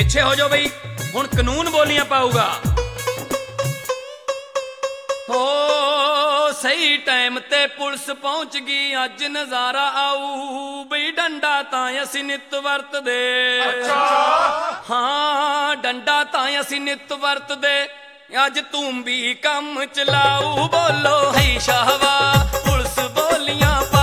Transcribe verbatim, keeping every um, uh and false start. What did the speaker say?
ਪਿੱਛੇ ਹੋ ਜਾਓ ਬਈ, ਹੁਣ ਕਾਨੂੰਨ ਬੋਲੀਆਂ ਪਾਊਗਾ। ਹੋ ਸਹੀ ਟਾਈਮ ਤੇ ਪੁਲਿਸ ਪਹੁੰਚ ਗਈ, ਅੱਜ ਨਜ਼ਾਰਾ ਆਊ ਬਈ ਡੰਡਾ ਤਾਂ ਅਸੀਂ ਨਿੱਤ ਵਰਤਦੇ। ਅੱਛਾ ਹਾਂ, ਡੰਡਾ ਤਾਂ ਅਸੀਂ ਨਿੱਤ ਵਰਤਦੇ, ਅੱਜ ਤੂੰ ਵੀ ਕੰਮ ਚਲਾਊ। ਬੋਲੋ ਹੈ ਸ਼ਾਹਵਾ, ਪੁਲਿਸ ਬੋਲੀਆਂ